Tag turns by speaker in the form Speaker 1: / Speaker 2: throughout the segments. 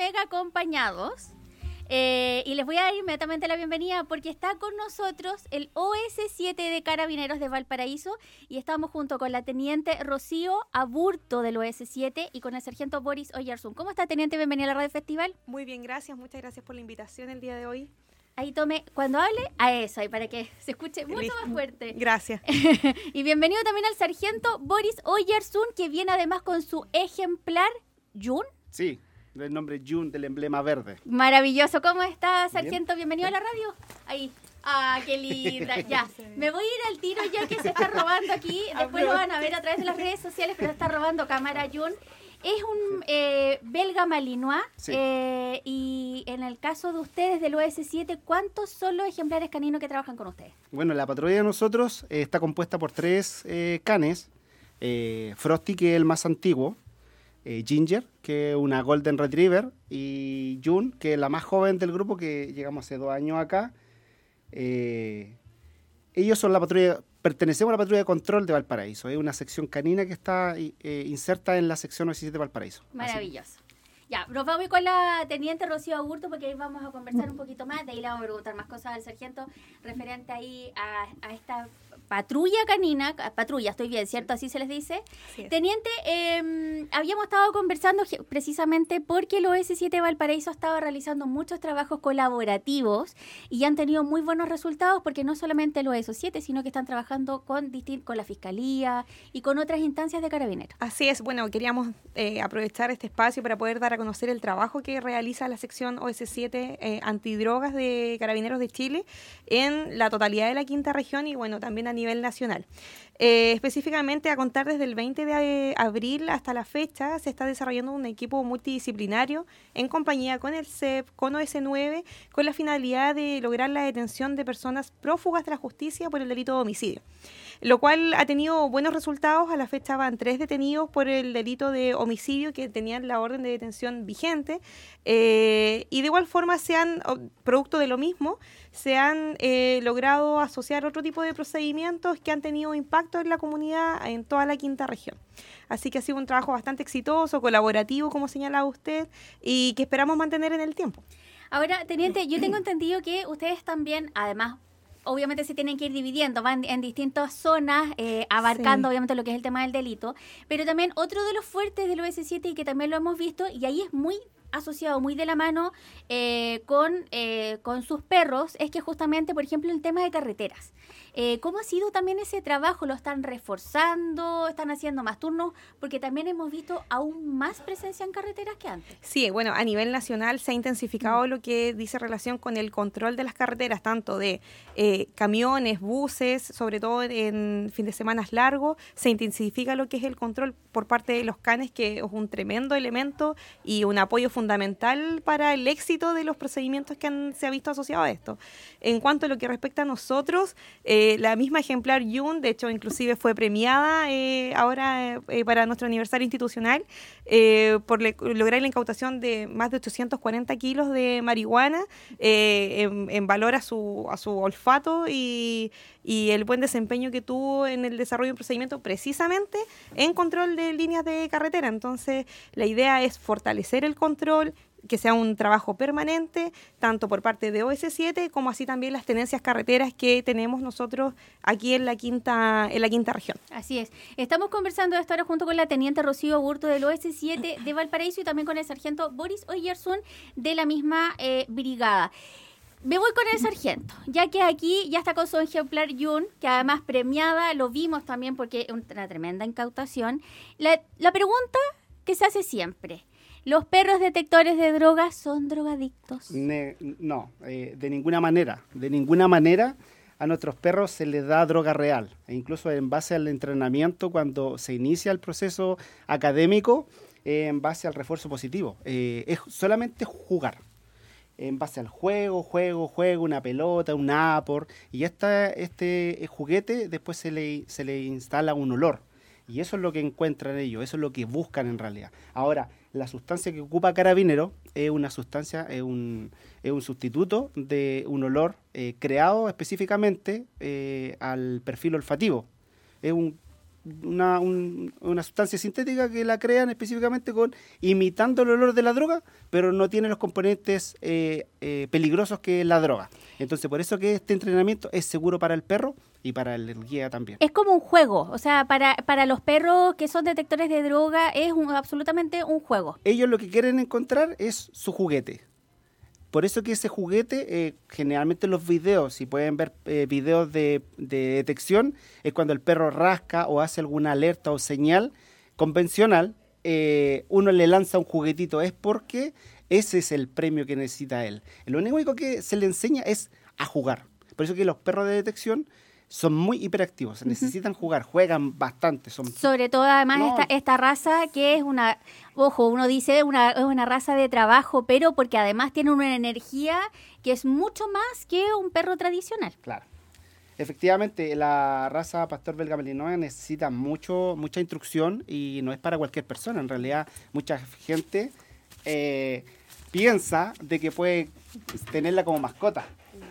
Speaker 1: mega acompañados. Y les voy a dar inmediatamente la bienvenida porque está con nosotros el OS7 de Carabineros de Valparaíso y estamos junto con la teniente Rocío Aburto del OS7 y con el sargento Boris Oyarzún. ¿Cómo está, teniente? Bienvenida a la Radio Festival.
Speaker 2: Muy bien, gracias. Muchas gracias por la invitación el día de hoy.
Speaker 1: Ahí tome, cuando hable, a eso, ahí para que se escuche mucho más fuerte.
Speaker 2: Gracias.
Speaker 1: Y bienvenido también al sargento Boris Oyarzún, que viene además con su ejemplar Jun.
Speaker 3: Sí, el nombre Jun del emblema verde.
Speaker 1: Maravilloso. ¿Cómo está, sargento?
Speaker 3: Bien.
Speaker 1: Bienvenido a la radio. Ahí. Ah, qué linda. Ya, me voy a ir al tiro ya que se está robando aquí. Después lo van a ver a través de las redes sociales, pero está robando cámara Jun. Es un belga malinois,
Speaker 3: sí.
Speaker 1: Y en el caso de ustedes del OS7, ¿cuántos son los ejemplares caninos que trabajan con ustedes?
Speaker 3: Bueno, la patrulla de nosotros está compuesta por 3 canes. Frosty, que es el más antiguo, Ginger, que es una Golden Retriever, y June, que es la más joven del grupo, que llegamos hace 2 años acá. Ellos son la patrulla, pertenecemos a la patrulla de control de Valparaíso. Es una sección canina que está inserta en la sección 17 de Valparaíso.
Speaker 1: Maravilloso. Ya, nos vamos con la teniente Rocío Aburto porque ahí vamos a conversar un poquito más, de ahí le vamos a preguntar más cosas al sargento referente ahí a esta patrulla canina, patrulla, estoy bien, ¿cierto? Así se les dice. Teniente, habíamos estado conversando precisamente porque el OS7 Valparaíso ha estado realizando muchos trabajos colaborativos y han tenido muy buenos resultados porque no solamente el OS7, sino que están trabajando con la Fiscalía y con otras instancias de Carabineros.
Speaker 2: Así es, bueno, queríamos aprovechar este espacio para poder dar a conocer el trabajo que realiza la sección OS7 antidrogas de Carabineros de Chile en la totalidad de la quinta región y bueno, también a nivel nacional. Específicamente a contar desde el 20 de abril hasta la fecha se está desarrollando un equipo multidisciplinario en compañía con el CEP, con OS9, con la finalidad de lograr la detención de personas prófugas de la justicia por el delito de homicidio, lo cual ha tenido buenos resultados. A la fecha van 3 detenidos por el delito de homicidio que tenían la orden de detención vigente y de igual forma producto de lo mismo, se han logrado asociar otro tipo de procedimientos que han tenido impacto en la comunidad en toda la quinta región. Así que ha sido un trabajo bastante exitoso, colaborativo, como señalaba usted, y que esperamos mantener en el tiempo.
Speaker 1: Ahora, teniente, yo tengo entendido que ustedes también, además, obviamente se tienen que ir dividiendo, van en distintas zonas, abarcando obviamente lo que es el tema del delito, pero también otro de los fuertes del OS7 y que también lo hemos visto, y ahí es muy asociado, muy de la mano con sus perros, es que justamente, por ejemplo, el tema de carreteras. ¿Cómo ha sido también ese trabajo? ¿Lo están reforzando? ¿Están haciendo más turnos? Porque también hemos visto aún más presencia en carreteras que antes.
Speaker 2: Sí, bueno, a nivel nacional se ha intensificado lo que dice relación con el control de las carreteras, tanto de camiones, buses, sobre todo en fin de semana largos, se intensifica lo que es el control por parte de los canes, que es un tremendo elemento y un apoyo fundamental para el éxito de los procedimientos que se ha visto asociado a esto. En cuanto a lo que respecta a nosotros, la misma ejemplar Jun, de hecho, inclusive fue premiada ahora para nuestro aniversario institucional por lograr la incautación de más de 840 kilos de marihuana en valor a su olfato y el buen desempeño que tuvo en el desarrollo de un procedimiento precisamente en control de líneas de carretera. Entonces, la idea es fortalecer el control, que sea un trabajo permanente, tanto por parte de OS7 como así también las tenencias carreteras que tenemos nosotros aquí en la quinta región.
Speaker 1: Así es. Estamos conversando de esto ahora junto con la teniente Rocío Aburto del OS7 de Valparaíso y también con el sargento Boris Oyarzún de la misma brigada. Me voy con el sargento, ya que aquí ya está con su ejemplar Jun, que además premiada, lo vimos también porque es una tremenda incautación. La pregunta que se hace siempre: ¿los perros detectores de drogas son drogadictos?
Speaker 3: No, de ninguna manera. De ninguna manera a nuestros perros se les da droga real. E incluso en base al entrenamiento, cuando se inicia el proceso académico, en base al refuerzo positivo. Es solamente jugar. En base al juego, una pelota, un apor. Y este juguete después se le instala un olor. Y eso es lo que encuentran ellos, eso es lo que buscan en realidad. Ahora, la sustancia que ocupa Carabinero es una sustancia, es un sustituto de un olor creado específicamente al perfil olfativo. Es una sustancia sintética que la crean específicamente imitando el olor de la droga, pero no tiene los componentes peligrosos que es la droga. Entonces, por eso que este entrenamiento es seguro para el perro y para el guía también.
Speaker 1: Es como un juego, o sea, para los perros que son detectores de droga es absolutamente un juego.
Speaker 3: Ellos lo que quieren encontrar es su juguete. Por eso que ese juguete, generalmente los videos, si pueden ver videos de detección, es cuando el perro rasca o hace alguna alerta o señal convencional, uno le lanza un juguetito, es porque ese es el premio que necesita él. Lo único que se le enseña es a jugar. Por eso que los perros de detección son muy hiperactivos, necesitan jugar, juegan bastante.
Speaker 1: Sobre todo, además, esta raza que es una, ojo, uno dice es una raza de trabajo, pero porque además tiene una energía que es mucho más que un perro tradicional.
Speaker 3: Claro. Efectivamente, la raza pastor belga malinois necesita mucha instrucción y no es para cualquier persona. En realidad, mucha gente piensa de que puede tenerla como mascota.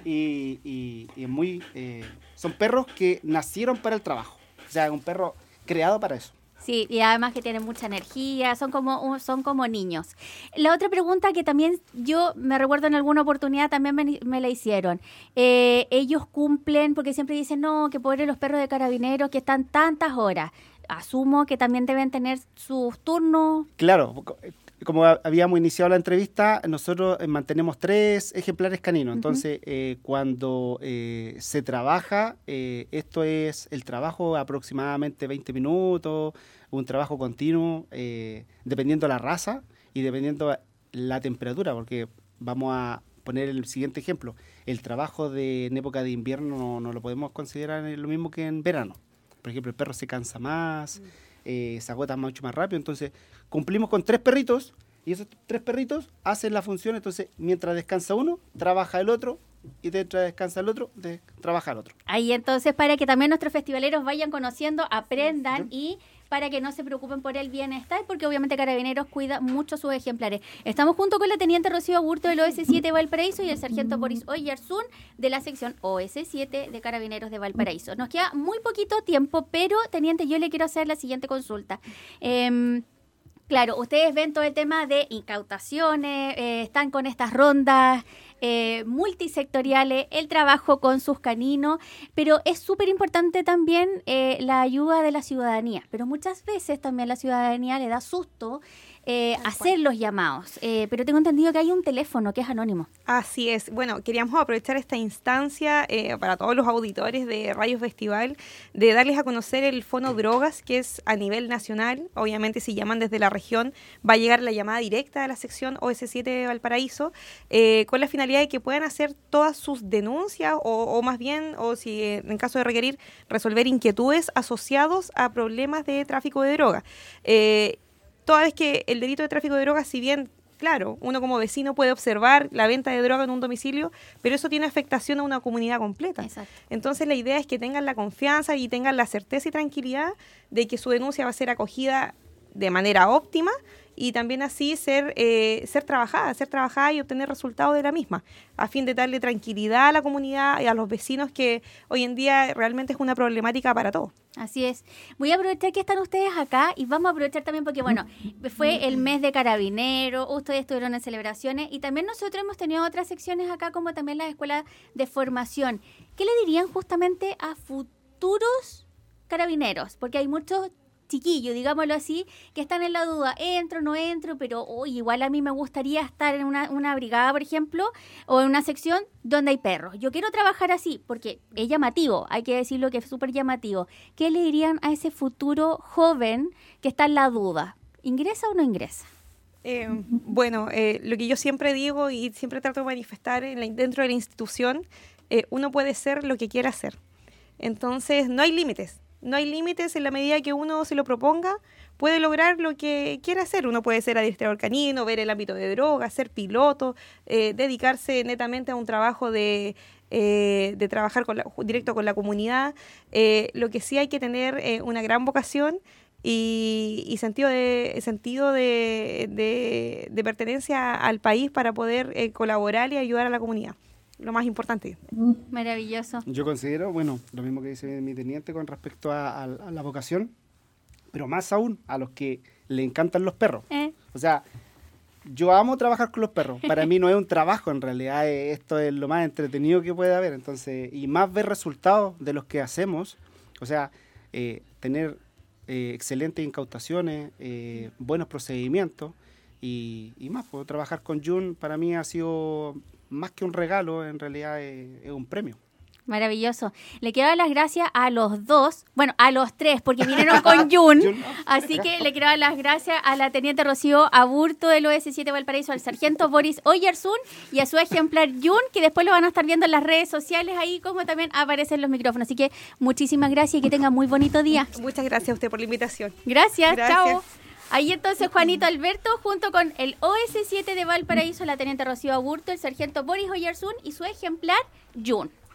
Speaker 3: Y es muy son perros que nacieron para el trabajo, o sea, un perro creado para eso.
Speaker 1: Sí, y además que tienen mucha energía, son como niños. La otra pregunta que también yo me recuerdo en alguna oportunidad también me la hicieron. Ellos cumplen, porque siempre dicen, no, que pobres los perros de carabineros que están tantas horas. Asumo que también deben tener sus turnos.
Speaker 3: Claro, como habíamos iniciado la entrevista, nosotros mantenemos 3 ejemplares caninos. Entonces, cuando se trabaja, esto es el trabajo aproximadamente 20 minutos, un trabajo continuo, dependiendo la raza y dependiendo la temperatura, porque vamos a poner el siguiente ejemplo. El trabajo en época de invierno no lo podemos considerar lo mismo que en verano. Por ejemplo, el perro se cansa más, se agota mucho más rápido, entonces cumplimos con 3 perritos y esos 3 perritos hacen la función, entonces mientras descansa uno, trabaja el otro y mientras descansa el otro, trabaja el otro.
Speaker 1: Ahí entonces para que también nuestros festivaleros vayan conociendo, aprendan y para que no se preocupen por el bienestar, porque obviamente Carabineros cuida mucho sus ejemplares. Estamos junto con la Teniente Rocío Aburto del OS7 Valparaíso y el Sargento Boris Oyarzún de la sección OS7 de Carabineros de Valparaíso. Nos queda muy poquito tiempo, pero Teniente, yo le quiero hacer la siguiente consulta. Claro, ustedes ven todo el tema de incautaciones, están con estas rondas multisectoriales, el trabajo con sus caninos, pero es súper importante también la ayuda de la ciudadanía. Pero muchas veces también la ciudadanía le da susto hacer los llamados, pero tengo entendido que hay un teléfono que es anónimo.
Speaker 2: Así es. Bueno, queríamos aprovechar esta instancia para todos los auditores de Radio Festival de darles a conocer el Fono Drogas, que es a nivel nacional. Obviamente, si llaman desde la región, va a llegar la llamada directa de la sección OS7 de Valparaíso, con la finalidad de que puedan hacer todas sus denuncias o más bien, o si en caso de requerir, resolver inquietudes asociados a problemas de tráfico de drogas. Toda vez que el delito de tráfico de drogas, si bien, claro, uno como vecino puede observar la venta de droga en un domicilio, pero eso tiene afectación a una comunidad completa.
Speaker 1: Exacto.
Speaker 2: Entonces la idea es que tengan la confianza y tengan la certeza y tranquilidad de que su denuncia va a ser acogida de manera óptima y también así ser trabajada y obtener resultados de la misma, a fin de darle tranquilidad a la comunidad y a los vecinos, que hoy en día realmente es una problemática para todos.
Speaker 1: Así es. Voy a aprovechar que están ustedes acá y vamos a aprovechar también porque, bueno, fue el mes de Carabineros, ustedes estuvieron en celebraciones y también nosotros hemos tenido otras secciones acá, como también las escuelas de formación. ¿Qué le dirían justamente a futuros carabineros? Porque hay muchos chiquillos, digámoslo así, que están en la duda, entro, no entro, pero igual a mí me gustaría estar en una brigada, por ejemplo, o en una sección donde hay perros. Yo quiero trabajar así, porque es llamativo, hay que decirlo que es súper llamativo. ¿Qué le dirían a ese futuro joven que está en la duda? ¿Ingresa o no ingresa?
Speaker 2: Bueno, lo que yo siempre digo y siempre trato de manifestar dentro de la institución, uno puede ser lo que quiera ser. Entonces, no hay límites. No hay límites en la medida que uno se lo proponga, puede lograr lo que quiera hacer. Uno puede ser adiestrador canino, ver el ámbito de drogas, ser piloto, dedicarse netamente a un trabajo de trabajar directo con la comunidad. Lo que sí hay que tener una gran vocación y sentido de pertenencia al país para poder colaborar y ayudar a la comunidad. Lo más importante.
Speaker 1: Maravilloso.
Speaker 3: Yo considero, bueno, lo mismo que dice mi teniente con respecto a la vocación, pero más aún a los que le encantan los perros. O sea, yo amo trabajar con los perros. Para mí no es un trabajo, en realidad esto es lo más entretenido que puede haber. Entonces, y más ver resultados de los que hacemos, o sea, tener excelentes incautaciones, buenos procedimientos y más. Pues, trabajar con Jun para mí ha sido más que un regalo, en realidad es un premio.
Speaker 1: Maravilloso. Le quiero dar las gracias a los dos, bueno, a los tres, porque vinieron con Jun. Así que le quiero dar las gracias a la teniente Rocío Aburto del OS7 Valparaíso, al sargento Boris Oyersun y a su ejemplar Jun, que después lo van a estar viendo en las redes sociales, ahí como también aparecen los micrófonos. Así que muchísimas gracias y que tengan muy bonito día.
Speaker 2: Muchas gracias a usted por la invitación.
Speaker 1: Gracias. Chao. Ahí entonces Juanito Alberto, junto con el OS7 de Valparaíso, la teniente Rocío Aburto, el sargento Boris Oyersun y su ejemplar Jun.